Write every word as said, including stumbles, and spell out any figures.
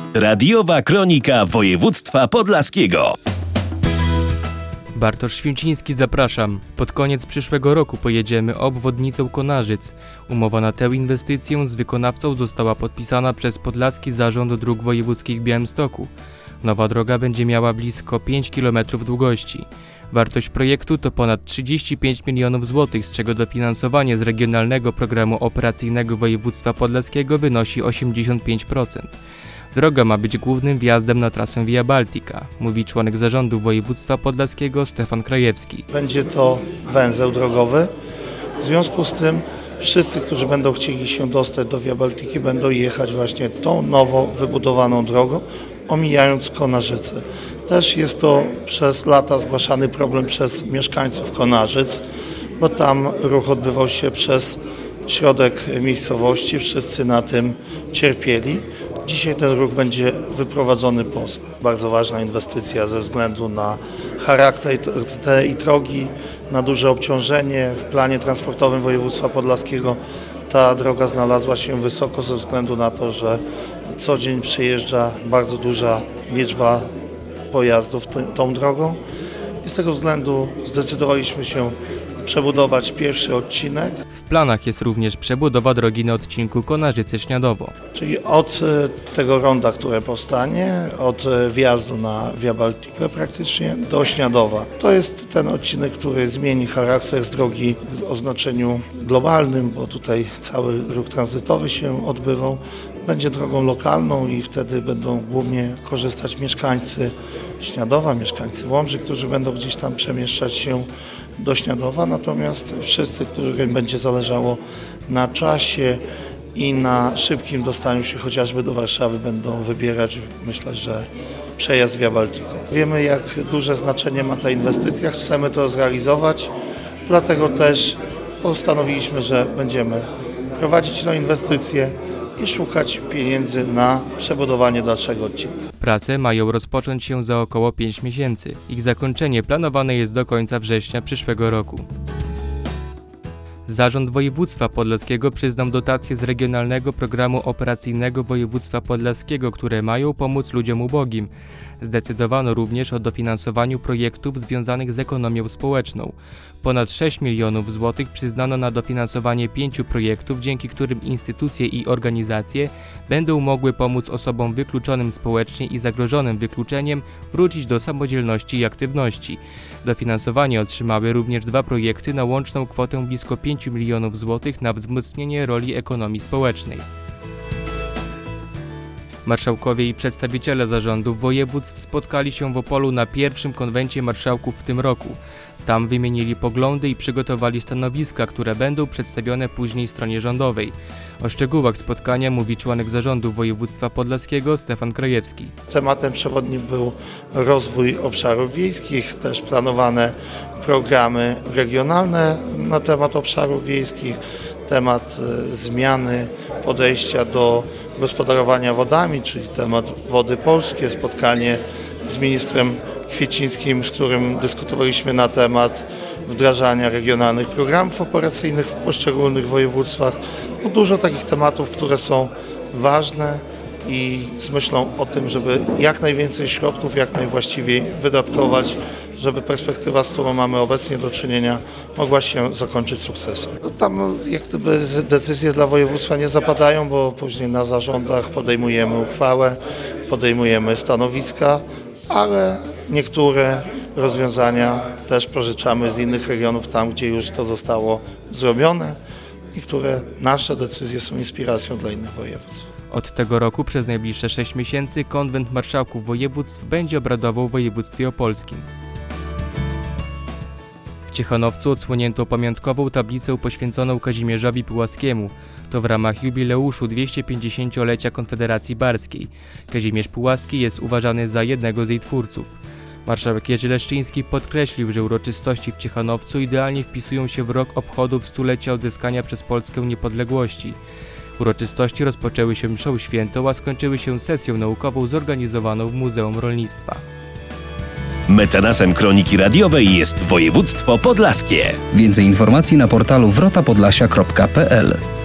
Radiowa kronika województwa podlaskiego. Bartosz Święciński, zapraszam. Pod koniec przyszłego roku pojedziemy obwodnicą Konarzyc. Umowa na tę inwestycję z wykonawcą została podpisana przez Podlaski Zarząd Dróg Wojewódzkich w Białymstoku. Nowa droga będzie miała blisko pięć kilometrów długości. Wartość projektu to ponad trzydzieści pięć milionów złotych, z czego dofinansowanie z Regionalnego Programu Operacyjnego Województwa Podlaskiego wynosi osiemdziesiąt pięć procent. Droga ma być głównym wjazdem na trasę Via Baltica, mówi członek zarządu województwa podlaskiego Stefan Krajewski. Będzie to węzeł drogowy. W związku z tym wszyscy, którzy będą chcieli się dostać do Via Baltiki, będą jechać właśnie tą nowo wybudowaną drogą, omijając Konarzyce. Też jest to przez lata zgłaszany problem przez mieszkańców Konarzyc, bo tam ruch odbywał się przez środek miejscowości, wszyscy na tym cierpieli. Dzisiaj ten ruch będzie wyprowadzony poza. Bardzo ważna inwestycja ze względu na charakter tej drogi, na duże obciążenie. W planie transportowym województwa podlaskiego ta droga znalazła się wysoko ze względu na to, że co dzień przyjeżdża bardzo duża liczba pojazdów tą drogą. I z tego względu zdecydowaliśmy się przebudować pierwszy odcinek. W planach jest również przebudowa drogi na odcinku Konarzyce-Śniadowo. Czyli od tego ronda, które powstanie, od wjazdu na Via Baltikę praktycznie do Śniadowa. To jest ten odcinek, który zmieni charakter z drogi o znaczeniu globalnym, bo tutaj cały ruch tranzytowy się odbywał. Będzie drogą lokalną i wtedy będą głównie korzystać mieszkańcy Śniadowa, mieszkańcy Łomży, którzy będą gdzieś tam przemieszczać się do Śniadowa, natomiast wszyscy, którym będzie zależało na czasie i na szybkim dostaniu się chociażby do Warszawy, będą wybierać, myślę, że przejazd Via Baltiką. Wiemy, jak duże znaczenie ma ta inwestycja, chcemy to zrealizować, dlatego też postanowiliśmy, że będziemy prowadzić tę inwestycję i szukać pieniędzy na przebudowanie dalszego odcinka. Prace mają rozpocząć się za około pięć miesięcy. Ich zakończenie planowane jest do końca września przyszłego roku. Zarząd Województwa Podlaskiego przyznał dotacje z Regionalnego Programu Operacyjnego Województwa Podlaskiego, które mają pomóc ludziom ubogim. Zdecydowano również o dofinansowaniu projektów związanych z ekonomią społeczną. Ponad sześć milionów złotych przyznano na dofinansowanie pięciu projektów, dzięki którym instytucje i organizacje będą mogły pomóc osobom wykluczonym społecznie i zagrożonym wykluczeniem wrócić do samodzielności i aktywności. Dofinansowanie otrzymały również dwa projekty na łączną kwotę blisko pięć milionów złotych na wzmocnienie roli ekonomii społecznej. Marszałkowie i przedstawiciele zarządów województw spotkali się w Opolu na pierwszym konwencie marszałków w tym roku. Tam wymienili poglądy i przygotowali stanowiska, które będą przedstawione później stronie rządowej. O szczegółach spotkania mówi członek zarządu województwa podlaskiego Stefan Krajewski. Tematem przewodnim był rozwój obszarów wiejskich, też planowane programy regionalne na temat obszarów wiejskich, temat zmiany podejścia do gospodarowania wodami, czyli temat Wody Polskie, spotkanie z ministrem Kwiecińskim, z którym dyskutowaliśmy na temat wdrażania regionalnych programów operacyjnych w poszczególnych województwach. No, dużo takich tematów, które są ważne i z myślą o tym, żeby jak najwięcej środków, jak najwłaściwiej wydatkować, żeby perspektywa, z którą mamy obecnie do czynienia, mogła się zakończyć sukcesem. No, tam jak gdyby decyzje dla województwa nie zapadają, bo później na zarządach podejmujemy uchwałę, podejmujemy stanowiska, ale niektóre rozwiązania też pożyczamy z innych regionów, tam gdzie już to zostało zrobione i które nasze decyzje są inspiracją dla innych województw. Od tego roku przez najbliższe sześć miesięcy konwent marszałków województw będzie obradował w województwie opolskim. W Ciechanowcu odsłonięto pamiątkową tablicę poświęconą Kazimierzowi Pułaskiemu. To w ramach jubileuszu dwieście-pięćdziesięciolecia Konfederacji Barskiej. Kazimierz Pułaski jest uważany za jednego z jej twórców. Marszałek Jerzy Leszczyński podkreślił, że uroczystości w Ciechanowcu idealnie wpisują się w rok obchodów stulecia odzyskania przez Polskę niepodległości. Uroczystości rozpoczęły się mszą świętą, a skończyły się sesją naukową zorganizowaną w Muzeum Rolnictwa. Mecenasem Kroniki Radiowej jest województwo podlaskie. Więcej informacji na portalu wrota podlasia kropka p l.